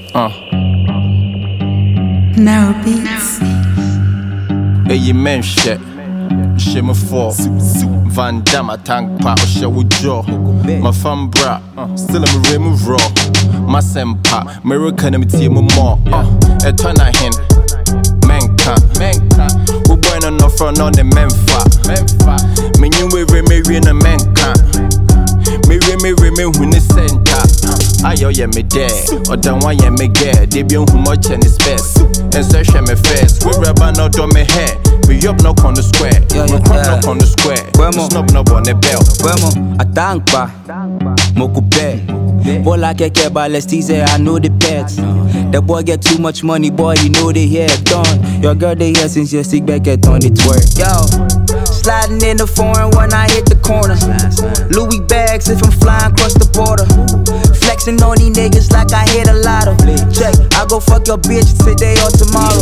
Now beats. Hey, you men shit. Shame for Van Damme, tank pa, or shall we draw? My fam bra, still I'm a rim raw. My sempa, American team more. A ton of hen, menka. Who born on the front on the menfa. Me knew we in a menka. Me when the center. Ayo ye me there, or don't want ye me get. They be on who much and it's best. And search me first, we rubber not on me hair. We up knock on the square, we knock on the square. Snub knob on the bell. I thank ba, moku pay. Boy like a keba, let's tease it, I know the pets. The boy get too much money, boy, you know they hear done. Your girl they here since you stick back at on the twerk. Yo, sliding in the foreign when I hit the corner. Louis bags if I'm flying across the border. Flexing on these niggas like I hit a lotto. Check, I go fuck your bitch today or tomorrow.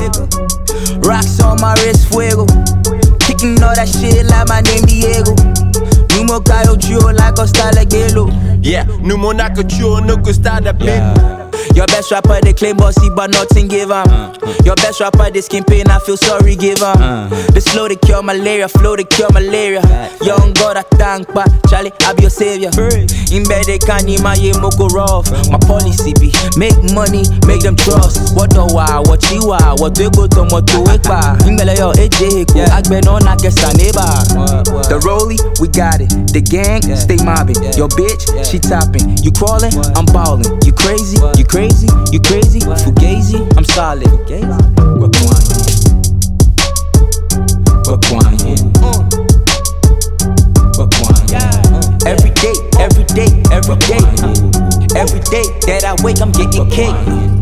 Rocks on my wrist, fuego. Kicking all that shit like my name Diego. Numo Cayo Gio like Costa Gelo. Yeah, Numo Naka Gio, no Costa da big. Your best rapper, they claim bossy, but nothing give up. Your best rapper, they skin pain, I feel sorry, give up. The slow to cure malaria, flow to cure malaria. Young God, I thank pa, Charlie, I be your savior. In bed, they can't even my moko rough. My policy be, make money, make them trust. What the wa, what you wa, what they go to moto ekpa. Ingele yo, AJ, Agben on, I guess I neighbor. The rollie, we got it. The gang, stay mobbing. Your bitch, she topping. You crawling, I'm ballin'. You crazy, you crazy. You crazy, Fugazi, I'm solid. Every day that I wake, I'm getting cake.